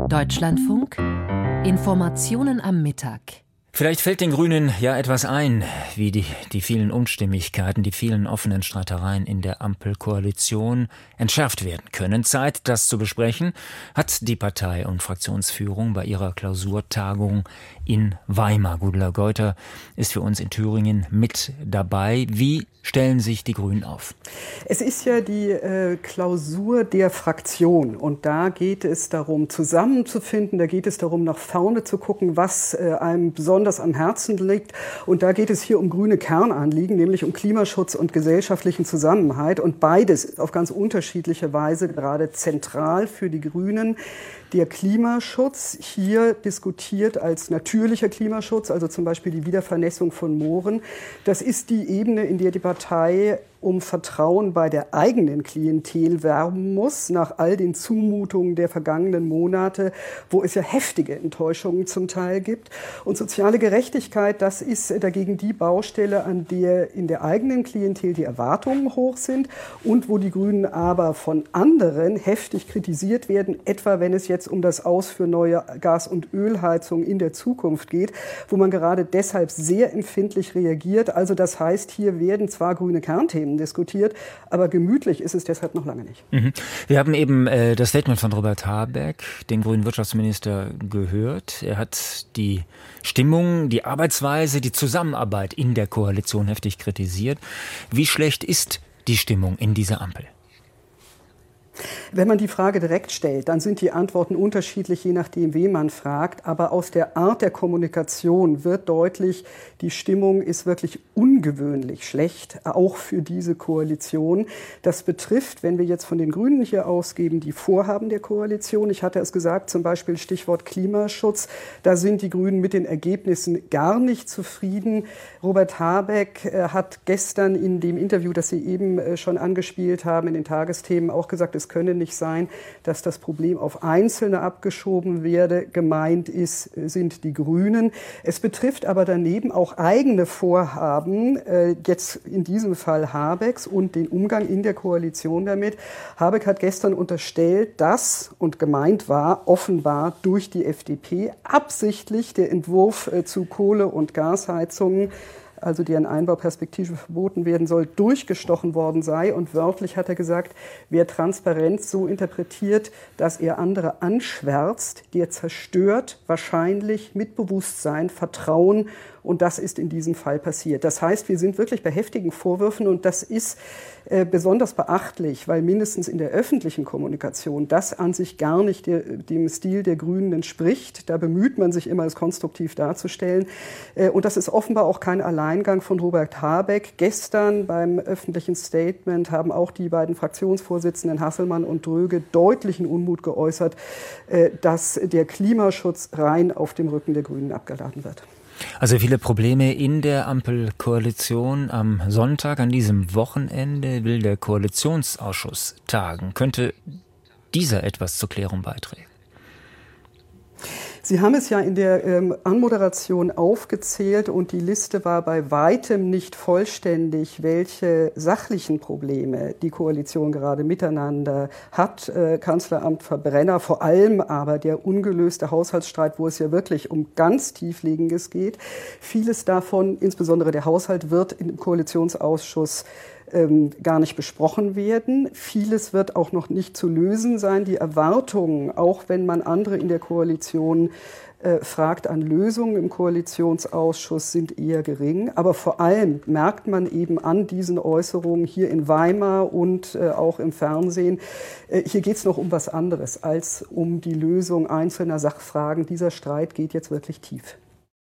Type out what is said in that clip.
Deutschlandfunk, Informationen am Mittag. Vielleicht fällt den Grünen ja etwas ein, wie die vielen Unstimmigkeiten, die vielen offenen Streitereien in der Ampelkoalition entschärft werden können. Zeit, das zu besprechen, hat die Partei- und Fraktionsführung bei ihrer Klausurtagung in Weimar. Gudula Geuter ist für uns in Thüringen mit dabei. Wie stellen sich die Grünen auf? Es ist ja die Klausur der Fraktion und da geht es darum, zusammenzufinden, da geht es darum, nach vorne zu gucken, was einem besonders am Herzen liegt. Und da geht es hier um grüne Kernanliegen, nämlich um Klimaschutz und gesellschaftlichen Zusammenhalt. Und beides ist auf ganz unterschiedliche Weise gerade zentral für die Grünen. Der Klimaschutz hier diskutiert als natürlicher Klimaschutz, also zum Beispiel die Wiedervernässung von Mooren. Das ist die Ebene, in der die Partei um Vertrauen bei der eigenen Klientel werben muss, nach all den Zumutungen der vergangenen Monate, wo es ja heftige Enttäuschungen zum Teil gibt. Und soziale Gerechtigkeit, das ist dagegen die Baustelle, an der in der eigenen Klientel die Erwartungen hoch sind und wo die Grünen aber von anderen heftig kritisiert werden, etwa wenn es jetzt um das Aus für neue Gas- und Ölheizungen in der Zukunft geht, wo man gerade deshalb sehr empfindlich reagiert. Also das heißt, hier werden zwar grüne Kernthemen diskutiert, aber gemütlich ist es deshalb noch lange nicht. Wir haben eben das Statement von Robert Habeck, den grünen Wirtschaftsminister, gehört. Er hat die Stimmung, die Arbeitsweise, die Zusammenarbeit in der Koalition heftig kritisiert. Wie schlecht ist die Stimmung in dieser Ampel? Wenn man die Frage direkt stellt, dann sind die Antworten unterschiedlich, je nachdem, wen man fragt. Aber aus der Art der Kommunikation wird deutlich, die Stimmung ist wirklich ungewöhnlich schlecht, auch für diese Koalition. Das betrifft, wenn wir jetzt von den Grünen hier ausgeben, die Vorhaben der Koalition. Ich hatte es gesagt, zum Beispiel Stichwort Klimaschutz. Da sind die Grünen mit den Ergebnissen gar nicht zufrieden. Robert Habeck hat gestern in dem Interview, das Sie eben schon angespielt haben, in den Tagesthemen auch gesagt, es könne nicht sein, dass das Problem auf Einzelne abgeschoben werde. Gemeint sind die Grünen. Es betrifft aber daneben auch eigene Vorhaben, jetzt in diesem Fall Habecks und den Umgang in der Koalition damit. Habeck hat gestern unterstellt, dass, und gemeint war, offenbar durch die FDP absichtlich der Entwurf zu Kohle- und Gasheizungen, also deren Einbau perspektivisch verboten werden soll, durchgestochen worden sei. Und wörtlich hat er gesagt, wer Transparenz so interpretiert, dass er andere anschwärzt, der zerstört wahrscheinlich mit Bewusstsein Vertrauen. Und das ist in diesem Fall passiert. Das heißt, wir sind wirklich bei heftigen Vorwürfen und das ist besonders beachtlich, weil mindestens in der öffentlichen Kommunikation das an sich gar nicht dem Stil der Grünen entspricht. Da bemüht man sich immer, es konstruktiv darzustellen. Und das ist offenbar auch kein Alleingang von Robert Habeck. Gestern beim öffentlichen Statement haben auch die beiden Fraktionsvorsitzenden Hasselmann und Dröge deutlichen Unmut geäußert, dass der Klimaschutz rein auf dem Rücken der Grünen abgeladen wird. Also viele Probleme in der Ampelkoalition. Am Sonntag, an diesem Wochenende, will der Koalitionsausschuss tagen. Könnte dieser etwas zur Klärung beitragen? Sie haben es ja in der Anmoderation aufgezählt und die Liste war bei weitem nicht vollständig, welche sachlichen Probleme die Koalition gerade miteinander hat. Kanzleramt Verbrenner, vor allem aber der ungelöste Haushaltsstreit, wo es ja wirklich um ganz Tiefliegendes geht. Vieles davon, insbesondere der Haushalt, wird im Koalitionsausschuss gar nicht besprochen werden. Vieles wird auch noch nicht zu lösen sein. Die Erwartungen, auch wenn man andere in der Koalition fragt an Lösungen im Koalitionsausschuss, sind eher gering. Aber vor allem merkt man eben an diesen Äußerungen hier in Weimar und auch im Fernsehen, hier geht es noch um was anderes als um die Lösung einzelner Sachfragen. Dieser Streit geht jetzt wirklich tief.